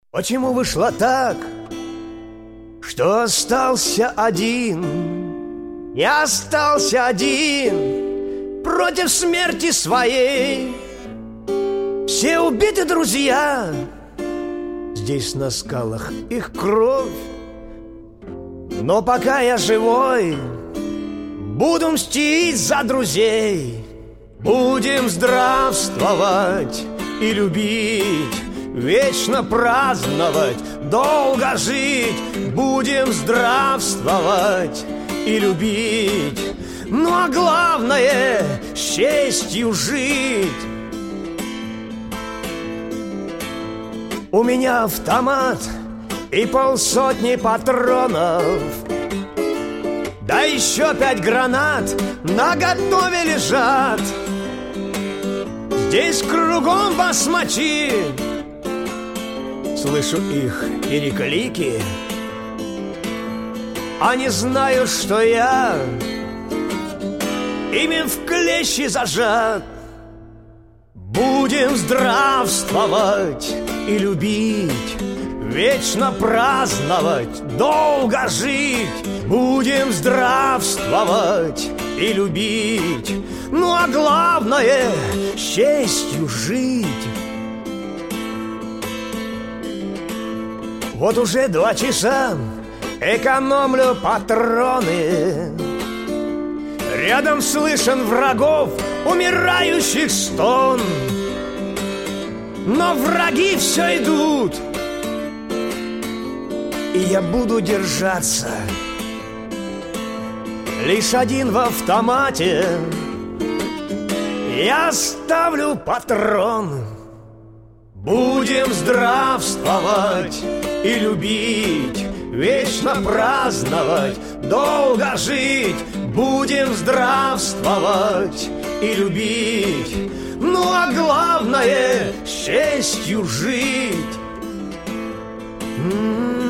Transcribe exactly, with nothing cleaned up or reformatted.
Почему вышло так, что остался один? Я остался один против смерти своей. Все убиты друзья, здесь на скалах их кровь. Но пока я живой, буду мстить за друзей. Будем здравствовать и любить, вечно праздновать, долго жить. Будем здравствовать и любить, ну а главное — с честью жить. У меня автомат и полсотни патронов, да еще пять гранат наготове лежат. Здесь кругом басмачи, слышу их переклики. Они знают, что я ими в клещи зажат. Будем здравствовать и любить, вечно праздновать, долго жить. Будем здравствовать и любить, ну а главное — с честью жить. Вот уже два часа экономлю патроны. Рядом слышен врагов умирающих стон. Но враги все идут, и я буду держаться. Лишь один в автомате, я ставлю патрон. Будем здравствовать и любить, вечно праздновать, долго жить. Будем здравствовать и любить, ну а главное — с честью жить. М-м-м.